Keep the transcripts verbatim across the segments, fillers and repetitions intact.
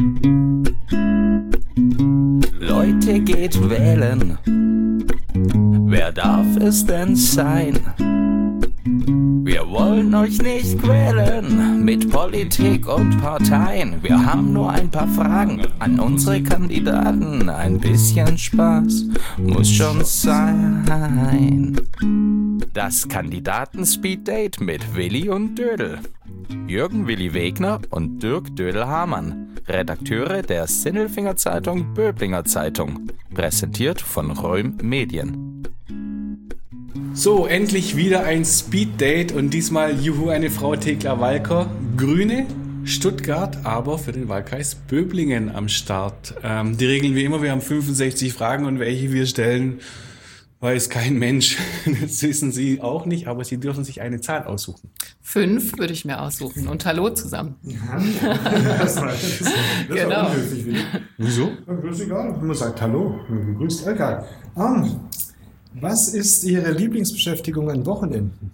Leute, geht wählen. Wer darf es denn sein? Wir wollen euch nicht quälen mit Politik und Parteien. Wir haben nur ein paar Fragen an unsere Kandidaten. Ein bisschen Spaß muss schon sein. Das Kandidaten-Speed-Date mit Willi und Dödel. Jürgen Willi Wegner und Dirk Dödel-Hamann, Redakteure der Sinnelfinger Zeitung Böblinger Zeitung, präsentiert von Röhm Medien. So, endlich wieder ein Speed-Date und diesmal, juhu, eine Frau Thekla-Walker, Grüne, Stuttgart, aber für den Wahlkreis Böblingen am Start. Ähm, die Regeln wie immer, wir haben fünfundsechzig Fragen und welche wir stellen, weiß kein Mensch. Das wissen Sie auch nicht, aber Sie dürfen sich eine Zahl aussuchen. Fünf würde ich mir aussuchen und Hallo zusammen. Ja, das war, das, das genau. war unhöflich. Wieso? Das ist egal, man sagt Hallo, grüßt egal. Um, was ist Ihre Lieblingsbeschäftigung an Wochenenden?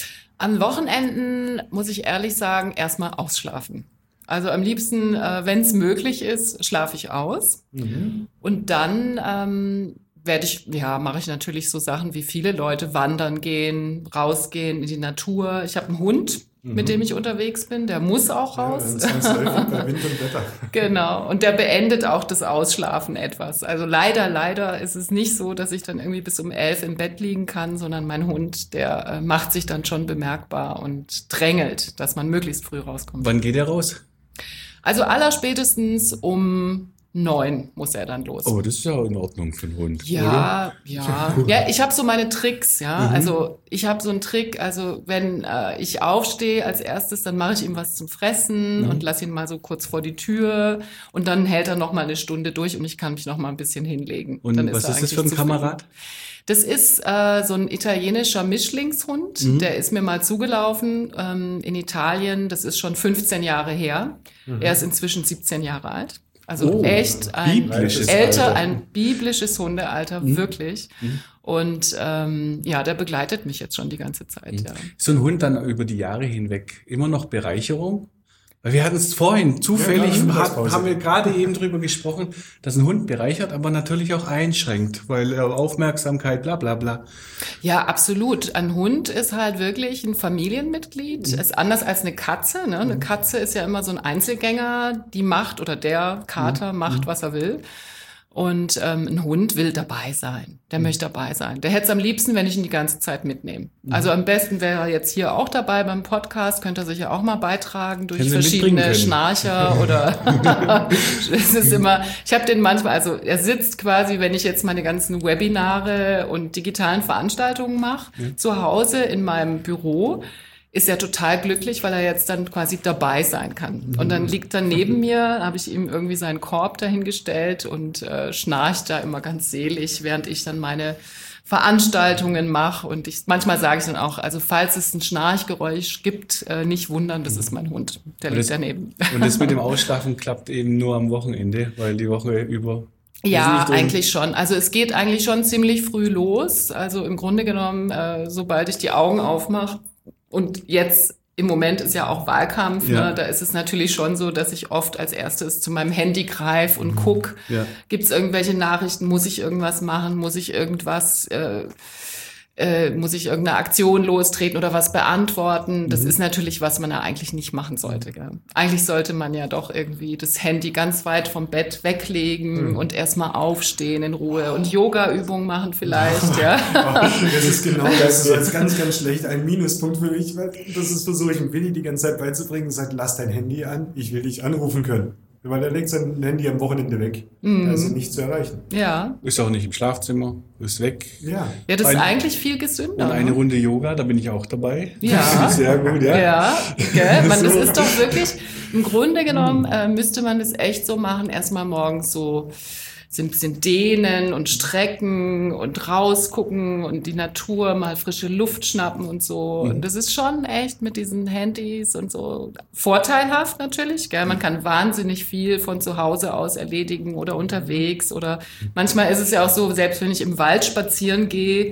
An Wochenenden, muss ich ehrlich sagen, erstmal ausschlafen. Also am liebsten, äh, wenn es möglich ist, schlafe ich aus. Mhm. Und dann ähm, werde ich, ja, mache ich natürlich so Sachen wie viele Leute, wandern gehen, rausgehen in die Natur. Ich habe einen Hund, mhm. mit dem ich unterwegs bin, der muss auch raus. Ja, bei Wind und Wetter. Genau, und der beendet auch das Ausschlafen etwas. Also leider, leider ist es nicht so, dass ich dann irgendwie bis um elf im Bett liegen kann, sondern mein Hund, der äh, macht sich dann schon bemerkbar und drängelt, dass man möglichst früh rauskommt. Wann geht er raus? Also allerspätestens um neun muss er dann los. Oh, das ist ja in Ordnung für einen Hund, ja, oder? Ja, ja. Ich habe so meine Tricks, ja. Mhm. Also ich habe so einen Trick, also wenn äh, ich aufstehe als erstes, dann mache ich ihm was zum Fressen mhm. und lasse ihn mal so kurz vor die Tür und dann hält er noch mal eine Stunde durch und ich kann mich noch mal ein bisschen hinlegen. Und dann was ist, ist das für ein Kamerad? Das ist äh, so ein italienischer Mischlingshund, mhm. der ist mir mal zugelaufen ähm, in Italien, das ist schon fünfzehn Jahre her. Mhm. Er ist inzwischen siebzehn Jahre alt. Also oh, echt ein älter, Alter. ein biblisches Hundealter, mhm. wirklich. Mhm. Und ähm, ja, der begleitet mich jetzt schon die ganze Zeit. Mhm. Ja. Ist so ein Hund dann über die Jahre hinweg immer noch Bereicherung? Weil wir hatten es vorhin, zufällig ja, hat, haben wir gerade eben drüber gesprochen, dass ein Hund bereichert, aber natürlich auch einschränkt, weil äh, Aufmerksamkeit, bla bla bla. Ja, absolut. Ein Hund ist halt wirklich ein Familienmitglied. Mhm. Ist anders als eine Katze. Ne? Eine mhm. Katze ist ja immer so ein Einzelgänger, die macht oder der Kater mhm. macht, was er will. Und ähm, ein Hund will dabei sein. Der mhm. möchte dabei sein. Der hätte es am liebsten, wenn ich ihn die ganze Zeit mitnehme. Mhm. Also am besten wäre er jetzt hier auch dabei beim Podcast. Könnte er sich ja auch mal beitragen durch Können verschiedene Schnarcher oder es ist immer. Ich habe den manchmal. Also er sitzt quasi, wenn ich jetzt meine ganzen Webinare und digitalen Veranstaltungen mache, mhm. zu Hause in meinem Büro. Ist er total glücklich, weil er jetzt dann quasi dabei sein kann. Und dann liegt er neben mir, habe ich ihm irgendwie seinen Korb dahingestellt und äh, schnarcht da immer ganz selig, während ich dann meine Veranstaltungen mache. Und ich manchmal sage ich dann auch, also falls es ein Schnarchgeräusch gibt, äh, nicht wundern, das ist mein Hund, der liegt das, daneben. Und das mit dem Ausschlafen klappt eben nur am Wochenende, weil die Woche über... Ja, eigentlich schon. Also es geht eigentlich schon ziemlich früh los. Also im Grunde genommen, äh, sobald ich die Augen aufmache, und jetzt im Moment ist ja auch Wahlkampf, ja. ne? Da ist es natürlich schon so, dass ich oft als erstes zu meinem Handy greife und guck, ja. Gibt es irgendwelche Nachrichten, muss ich irgendwas machen, muss ich irgendwas, äh, äh, muss ich irgendeine Aktion lostreten oder was beantworten. Das mhm. ist natürlich, was man ja eigentlich nicht machen sollte. Gell? Eigentlich sollte man ja doch irgendwie das Handy ganz weit vom Bett weglegen mhm. und erstmal aufstehen in Ruhe und Yoga-Übungen machen vielleicht. ja. Das ist genau das. Das ist ganz, ganz schlecht. Ein Minuspunkt für mich, weil das ist versuche ich dem Willi die ganze Zeit beizubringen und sagt, lass dein Handy an, ich will dich anrufen können. Weil er legt sein Handy am Wochenende weg. Mm. Also nicht zu erreichen. Ja. Ist auch nicht im Schlafzimmer, ist weg. Ja, ja das ein, ist eigentlich viel gesünder. Und eine Runde Yoga, da bin ich auch dabei. Ja. Sehr gut, ja. Ja, gell? Man, das ist doch wirklich, im Grunde genommen äh, müsste man das echt so machen, erstmal morgens so ein bisschen dehnen und strecken und rausgucken und die Natur mal frische Luft schnappen und so. Mhm. Und das ist schon echt mit diesen Handys und so vorteilhaft natürlich, gell? Man kann wahnsinnig viel von zu Hause aus erledigen oder unterwegs oder manchmal ist es ja auch so, selbst wenn ich im Wald spazieren gehe,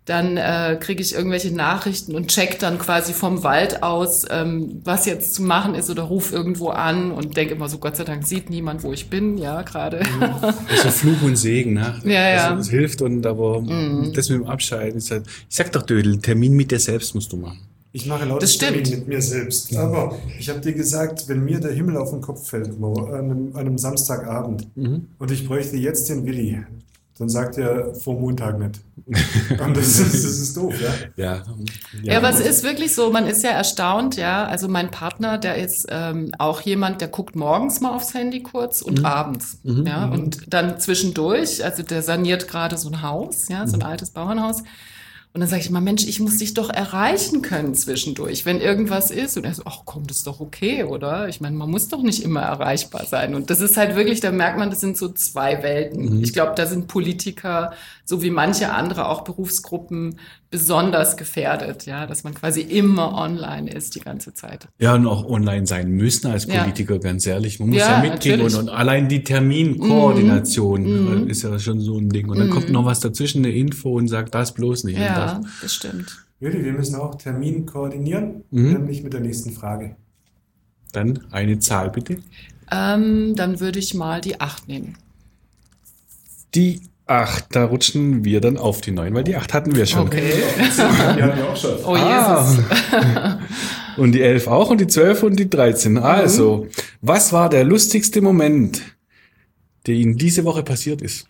Dann äh, kriege ich irgendwelche Nachrichten und check dann quasi vom Wald aus, ähm, was jetzt zu machen ist oder ruf irgendwo an und denke immer so, Gott sei Dank sieht niemand, wo ich bin, ja, gerade. Also Fluch und Segen, ne? Ja, ja. Das, das hilft und aber mm. das mit dem Abschalten ist halt, ich sag doch, Dödel, Termin mit dir selbst musst du machen. Ich mache lautes Termin mit mir selbst. Aber ich habe dir gesagt, wenn mir der Himmel auf den Kopf fällt, Mo, an, einem, an einem Samstagabend mhm. und ich bräuchte jetzt den Willi, dann sagt er vor Montag nicht. Und das ist, das ist doof, ja? Ja, ja, aber es ist wirklich so, man ist ja erstaunt, ja. Also mein Partner, der ist ähm, auch jemand, der guckt morgens mal aufs Handy kurz und mhm. abends, mhm. ja. Und dann zwischendurch, also der saniert gerade so ein Haus, ja, so ein mhm. altes Bauernhaus. Und dann sage ich immer, Mensch, ich muss dich doch erreichen können zwischendurch, wenn irgendwas ist. Und er so, ach komm, das ist doch okay, oder? Ich meine, man muss doch nicht immer erreichbar sein. Und das ist halt wirklich, da merkt man, das sind so zwei Welten. Mhm. Ich glaube, da sind Politiker, so wie manche andere auch Berufsgruppen, besonders gefährdet, ja, dass man quasi immer online ist die ganze Zeit. Ja, und auch online sein müssen als Politiker, ja. ganz ehrlich. Man muss ja, ja mitgehen und, und allein die Terminkoordination mm. ist ja schon so ein Ding. Und dann mm. kommt noch was dazwischen, eine Info und sagt das bloß nicht. Ja, das. das stimmt. Willi, wir müssen auch Termin koordinieren, mhm. nämlich mit der nächsten Frage. Dann eine Zahl bitte. Ähm, dann würde ich mal die acht nehmen. Die acht, da rutschen wir dann auf die neun, weil die acht hatten wir schon. Okay. Die hatten wir auch schon. Oh Jesus. Ah. Und die elf auch und die zwölf und die dreizehn. Also, mhm. was war der lustigste Moment, der Ihnen diese Woche passiert ist?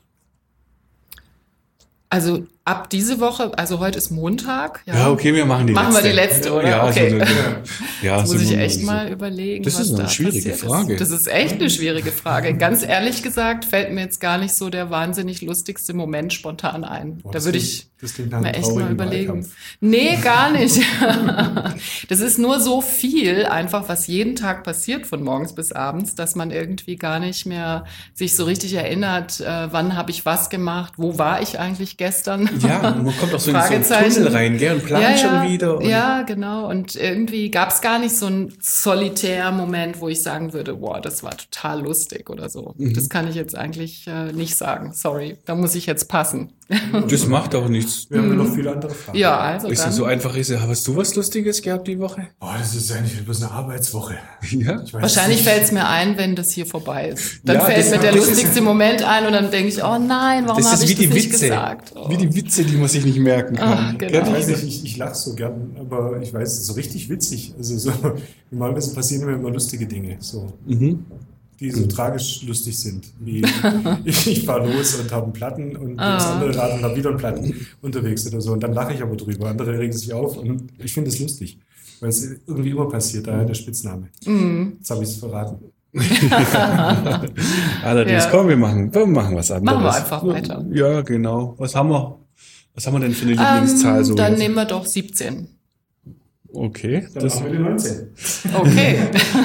Also ab diese Woche, also heute ist Montag. Ja, ja okay, wir machen die machen letzte. Machen wir die letzte, oder? Ja, okay. so eine, ja, das so muss ich eine, echt so. mal überlegen. Das was ist eine da schwierige Frage. Ist. Das ist echt eine schwierige Frage. Ganz ehrlich gesagt fällt mir jetzt gar nicht so der wahnsinnig lustigste Moment spontan ein. Boah, da würde ich mir echt mal überlegen. Wahlkampf. Nee, gar nicht. Das ist nur so viel einfach, was jeden Tag passiert von morgens bis abends, dass man irgendwie gar nicht mehr sich so richtig erinnert, äh, wann habe ich was gemacht, wo war ich eigentlich gestern? Ja, man kommt auch so in so einen Tunnel rein, gell, und plant ja, ja, schon wieder. Und ja, genau. Und irgendwie gab es gar nicht so einen solitär Moment, wo ich sagen würde, boah, das war total lustig oder so. Mhm. Das kann ich jetzt eigentlich äh, nicht sagen. Sorry, da muss ich jetzt passen. Das macht auch nichts. Wir haben mhm. noch viele andere Fragen. Ja, also ist dann. Es so einfach ist, hast du was Lustiges gehabt die Woche? Boah, das ist eigentlich bloß eine Arbeitswoche. Ja. Ich weiß, wahrscheinlich fällt es mir ein, wenn das hier vorbei ist. Dann ja, fällt mir der lustigste ist, Moment ein und dann denke ich, oh nein, warum habe ich das nicht Witze. gesagt? Oh. Wie die Witze, die man sich nicht merken kann. Ach, genau. Ich weiß nicht, ich, ich lache so gern, aber ich weiß, es ist so richtig witzig. Also so, normalerweise passieren mir immer lustige Dinge, so, mhm. die so mhm. tragisch lustig sind. Wie ich, ich fahre los und habe einen Platten und ah. das andere Rad und habe wieder einen Platten unterwegs oder so. Und dann lache ich aber drüber. Andere regen sich auf und ich finde es lustig, weil es irgendwie immer passiert, daher der Spitzname. Mhm. Jetzt habe ich es verraten. Allerdings, ja. komm, wir machen, wir machen was anderes. Machen wir einfach weiter. Ja, genau. Was haben wir? Was haben wir denn für eine Lieblingszahl? Ähm, so dann jetzt? Nehmen wir doch siebzehn. Okay. Dann das machen wir die neunzehn. Okay.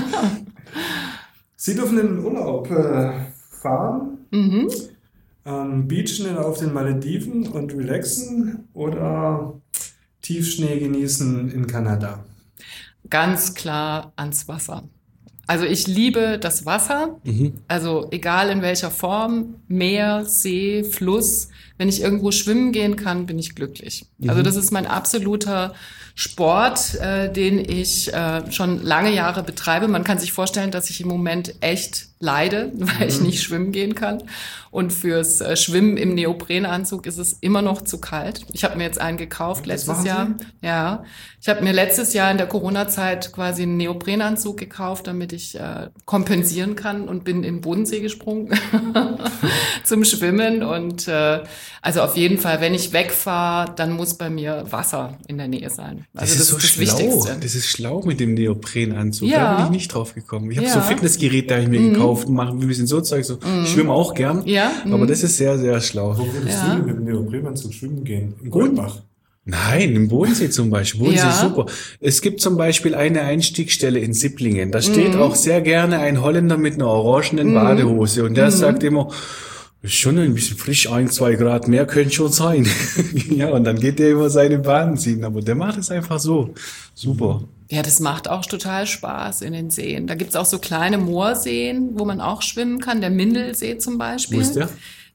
Sie dürfen in den Urlaub äh, fahren, mhm. ähm, beachen auf den Malediven und relaxen oder Tiefschnee genießen in Kanada? Ganz klar ans Wasser. Also ich liebe das Wasser, mhm. also egal in welcher Form, Meer, See, Fluss. Wenn ich irgendwo schwimmen gehen kann, bin ich glücklich. Mhm. Also das ist mein absoluter Sport, äh, den ich äh, schon lange Jahre betreibe. Man kann sich vorstellen, dass ich im Moment echt leide, weil mhm. ich nicht schwimmen gehen kann. Und fürs äh, Schwimmen im Neoprenanzug ist es immer noch zu kalt. Ich habe mir jetzt einen gekauft das letztes Jahr. Ja, ich habe mir letztes Jahr in der Corona-Zeit quasi einen Neoprenanzug gekauft, damit ich äh, kompensieren kann und bin in den Bodensee gesprungen zum Schwimmen. Und äh, also auf jeden Fall, wenn ich wegfahre, dann muss bei mir Wasser in der Nähe sein. Also das, das ist so ist das schlau. Wichtigste. Das ist schlau mit dem Neoprenanzug. Ja. Da bin ich nicht drauf gekommen. Ich habe Ja. so Fitnessgerät, da habe ich mir Mhm. gekauft und mache ein bisschen so Zeug. So. Ich schwimme auch gern, Ja. aber Mhm. das ist sehr, sehr schlau. Wo würdest Ja. du denn mit dem Neoprenanzug schwimmen gehen? Im Goldbach? Nein, im Bodensee zum Beispiel. Bodensee Ja. ist super. Es gibt zum Beispiel eine Einstiegsstelle in Sipplingen. Da steht auch sehr gerne ein Holländer mit einer orangenen Badehose und der sagt immer, ist schon ein bisschen frisch, ein, zwei Grad mehr könnte schon sein. Ja, und dann geht der über seine Bahn ziehen. Aber der macht es einfach so. Super. Ja, das macht auch total Spaß in den Seen. Da gibt's auch so kleine Moorseen, wo man auch schwimmen kann. Der Mindelsee zum Beispiel. Wo ist der?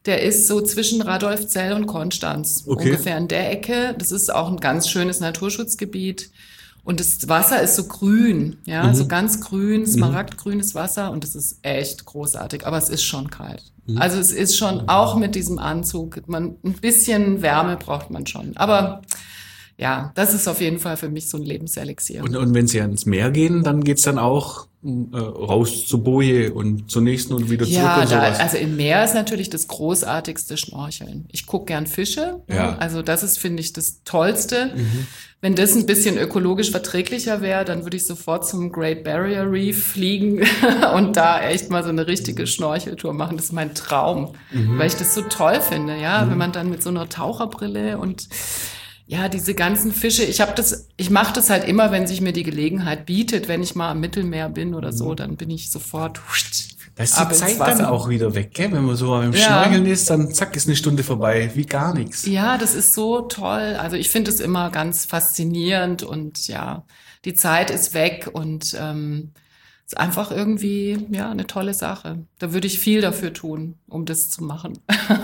Der ist so zwischen Radolfzell und Konstanz, Okay. ungefähr in der Ecke. Das ist auch ein ganz schönes Naturschutzgebiet. Und das Wasser ist so grün, ja, Mhm. so ganz grün, smaragdgrünes Wasser. Und das ist echt großartig. Aber es ist schon kalt. Mhm. Also es ist schon, auch mit diesem Anzug, man, ein bisschen Wärme braucht man schon. Aber ja, das ist auf jeden Fall für mich so ein Lebenselixier. Und, und wenn Sie ans Meer gehen, dann geht's dann auch äh, raus zur Boje und zur nächsten und wieder zurück Ja, und da, sowas. also im Meer ist natürlich das großartigste Schnorcheln. Ich gucke gern Fische. Ja. Also das ist, finde ich, das Tollste. Mhm. Wenn das ein bisschen ökologisch verträglicher wäre, dann würde ich sofort zum Great Barrier Reef fliegen und da echt mal so eine richtige Schnorcheltour machen. Das ist mein Traum, Mhm. weil ich das so toll finde, ja, wenn man dann mit so einer Taucherbrille und ja, diese ganzen Fische, ich habe das, ich mache das halt immer, wenn sich mir die Gelegenheit bietet, wenn ich mal am Mittelmeer bin oder so, dann bin ich sofort huscht, Da ist die ab ins Zeit dann Wasser. auch wieder weg, gell? Wenn man so beim Ja. Schnorcheln ist, dann zack, ist eine Stunde vorbei, wie gar nichts. Ja, das ist so toll. Also ich finde es immer ganz faszinierend und ja, die Zeit ist weg und ähm, ist einfach irgendwie ja eine tolle Sache. Da würde ich viel dafür tun, um das zu machen.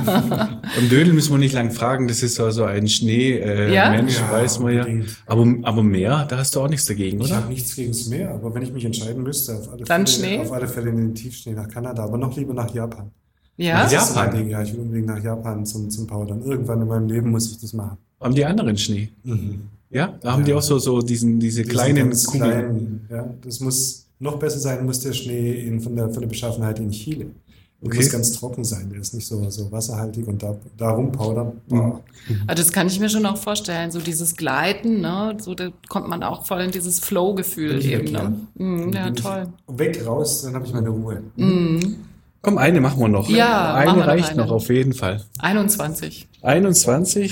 Am Dödel müssen wir nicht lang fragen, das ist also ein Schnee, äh, Ja? Mensch, Ja, weiß man ja. unbedingt. Aber, aber Meer, da hast du auch nichts dagegen, Ich oder? habe nichts gegen das Meer, aber wenn ich mich entscheiden müsste, auf alle, Dann Fälle, Schnee? auf alle Fälle in den Tiefschnee nach Kanada, aber noch lieber nach Japan. Ja, Das ist so mein Japan? Ding, ja, ich will unbedingt nach Japan zum, zum Powdern. Irgendwann in meinem Leben muss ich das machen. Haben die anderen Schnee? Mhm. Ja? Da haben Ja. die auch so, so diesen, diese Diese kleinen ganz Kugeln. kleinen, ja, das muss noch besser sein, muss der Schnee in, von, der, von der Beschaffenheit in Chile. Der Okay. muss ganz trocken sein, der ist nicht so, so wasserhaltig und da, da rumpowdern. Mhm. Boah. also das kann ich mir schon auch vorstellen. So dieses Gleiten, ne, so da kommt man auch voll in dieses Flow-Gefühl Bin ich eben. weg, ja. Ne? Mhm, ja, Bin ich toll. Weg, raus, dann habe ich meine Ruhe. Komm, eine machen wir noch. Ja, machen eine wir noch reicht eine. noch, auf jeden Fall. einundzwanzig. einundzwanzig.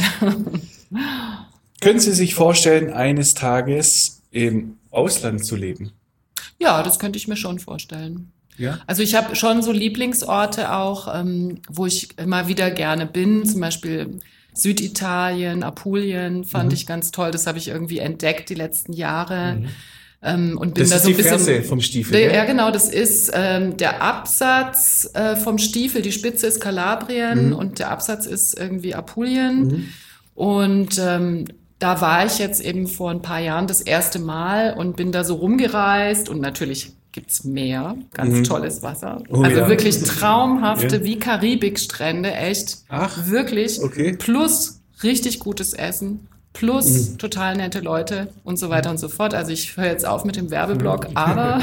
Können Sie sich vorstellen, eines Tages im Ausland zu leben? Ja, das könnte ich mir schon vorstellen. Ja? Also ich habe schon so Lieblingsorte auch, ähm, wo ich immer wieder gerne bin, zum Beispiel Süditalien, Apulien fand ich ganz toll. Das habe ich irgendwie entdeckt die letzten Jahre. Ähm, und bin Das da ist so die ein bisschen. Ferse vom Stiefel, Der, gell? ja, genau, das ist ähm, der Absatz äh, vom Stiefel. Die Spitze ist Kalabrien und der Absatz ist irgendwie Apulien. Und ähm, da war ich jetzt eben vor ein paar Jahren das erste Mal und bin da so rumgereist und natürlich gibt's Meer, ganz tolles Wasser. Oh, also ja. wirklich traumhafte, Ja. wie Karibikstrände, echt. Ach, wirklich. okay. Plus richtig gutes Essen. Plus total nette Leute und so weiter und so fort. Also ich höre jetzt auf mit dem Werbeblock, aber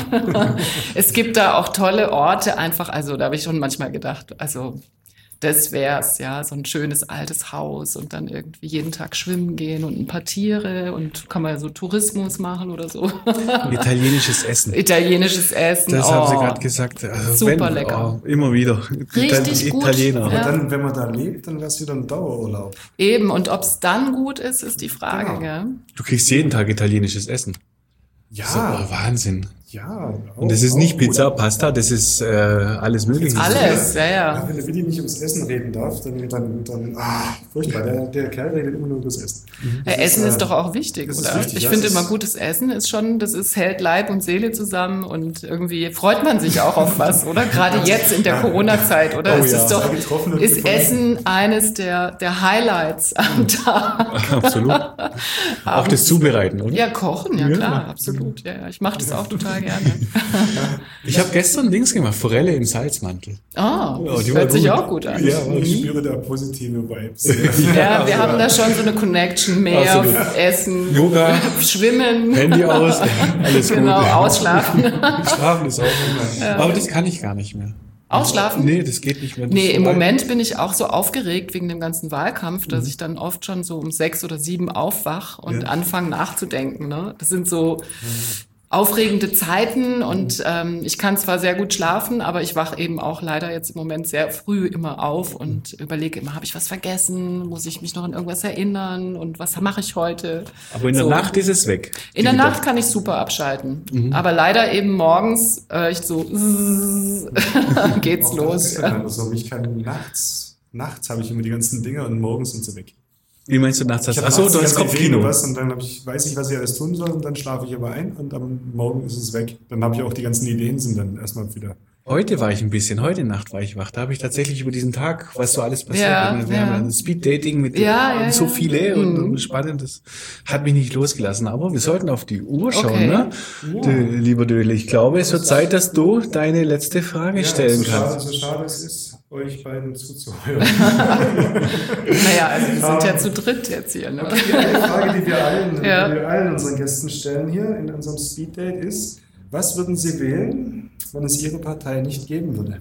es gibt da auch tolle Orte einfach. Also da habe ich schon manchmal gedacht, also das wär's, ja, so ein schönes altes Haus und dann irgendwie jeden Tag schwimmen gehen und ein paar Tiere und kann man so Tourismus machen oder so. italienisches Essen. Italienisches Essen. Das oh. haben Sie gerade gesagt. Also Super lecker. Oh, immer wieder. Richtig gut. Italiener. Aber Ja. dann, wenn man da lebt, dann wäre es wieder ein Dauerurlaub. Eben, und ob's dann gut ist, ist die Frage, Genau. gell? Du kriegst jeden Tag italienisches Essen. Ja, So, oh, Wahnsinn. ja. Und das ist nicht Pizza, Pasta, das ist äh, alles Mögliche. Alles, ja, Ja, ja. wenn der Willi nicht ums Essen reden darf, dann, dann, dann ah, furchtbar. Der, der Kerl redet immer nur über das Essen. Das Ja, Essen äh, ist doch auch wichtig, das ist oder? wichtig, Ich ja, finde das immer, ist- gutes Essen ist schon, das ist, hält Leib und Seele zusammen und irgendwie freut man sich auch auf was, oder? Gerade jetzt in der Corona-Zeit, oder? Oh es ja. ist doch, Sei getroffen und ist gefunden. Essen eines der, der Highlights am Tag. Absolut. Auch das Zubereiten, oder? Ja, kochen, ja Ja. klar, absolut. Ja, ja, ich mache das auch total gerne. Ich habe gestern Dings gemacht, Forelle im Salzmantel. Ah, Ja, das die war hört sich gut. auch gut an. Ja, Ich spüre da positive Vibes. Ja, wir haben da schon so eine Connection, Meer, Absolut. Essen, Yoga, Schwimmen. Handy aus, alles Genau, gut. ausschlafen. Schlafen ist auch immer. Aber das kann ich gar nicht mehr. Ausschlafen? Nee, das geht nicht mehr. Das Nee, ist im vorbei. Moment bin ich auch so aufgeregt wegen dem ganzen Wahlkampf, Mhm. dass ich dann oft schon so um sechs oder sieben aufwach und Ja. anfange nachzudenken. Ne? Das sind so aufregende Zeiten und ähm, ich kann zwar sehr gut schlafen, aber ich wach eben auch leider jetzt im Moment sehr früh immer auf und überlege immer, habe ich was vergessen? Muss ich mich noch an irgendwas erinnern? Und was mache ich heute? Aber in der So. Nacht ist es weg. In der Die Nacht kann ich super abschalten. Mhm. Aber leider eben morgens äh, ich so geht's Auch los. das ist ja so. Ich kann nachts, nachts habe ich immer die ganzen Dinge und morgens sind sie weg. Wie meinst du nachts? Ich hab Achso, nachts du die hast ganze Idee, Kopfkino. was, und dann hab ich, weiß ich, was ich alles tun soll und dann schlafe ich aber ein und am Morgen ist es weg. Dann habe ich auch die ganzen Ideen, sind dann erstmal wieder Heute war ich ein bisschen, heute Nacht war ich wach. Da habe ich tatsächlich über diesen Tag, was so alles passiert Ja, ist. Wir ja. haben ein Speed-Dating mit Ja, ja, so ja. viele und, Mhm. und spannend. Das hat mich nicht losgelassen. Aber wir sollten auf die Uhr schauen, Okay. ne? Dö, lieber Dödel, ich glaube, es wird Zeit, dass du deine letzte Frage Ja, stellen so schade, kannst. so schade es ist, euch beiden zuzuhören. Naja, also wir sind ja zu dritt jetzt hier. Ne? Die eine Frage, die wir allen, Ja. die wir allen unseren Gästen stellen hier in unserem Speeddate ist, was würden Sie wählen, wenn es Ihre Partei nicht geben würde?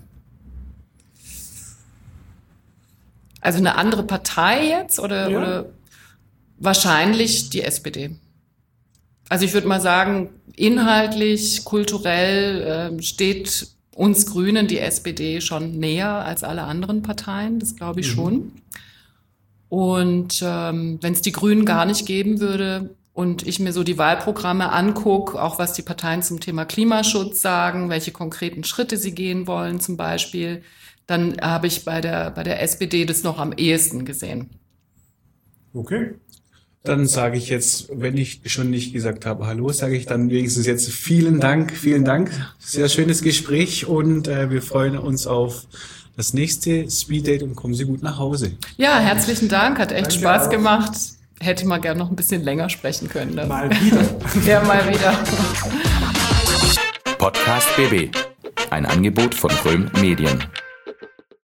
Also eine andere Partei jetzt oder, Ja. oder wahrscheinlich die S P D. Also ich würde mal sagen, inhaltlich, kulturell ähm, steht uns Grünen die S P D schon näher als alle anderen Parteien, das glaube ich Mhm. schon. Und ähm, wenn es die Grünen gar nicht geben würde und ich mir so die Wahlprogramme angucke, auch was die Parteien zum Thema Klimaschutz sagen, welche konkreten Schritte sie gehen wollen zum Beispiel, dann habe ich bei der, bei der S P D das noch am ehesten gesehen. Okay. Dann sage ich jetzt, wenn ich schon nicht gesagt habe, hallo, sage ich dann wenigstens jetzt vielen Dank, vielen Dank. Sehr schönes Gespräch und äh, wir freuen uns auf das nächste Speeddate und kommen Sie gut nach Hause. Ja, herzlichen Dank, hat echt Danke Spaß auch. gemacht. Hätte mal gern noch ein bisschen länger sprechen können. Dann. Mal wieder. Ja, mal wieder. Podcast B B. Ein Angebot von Röhm Medien.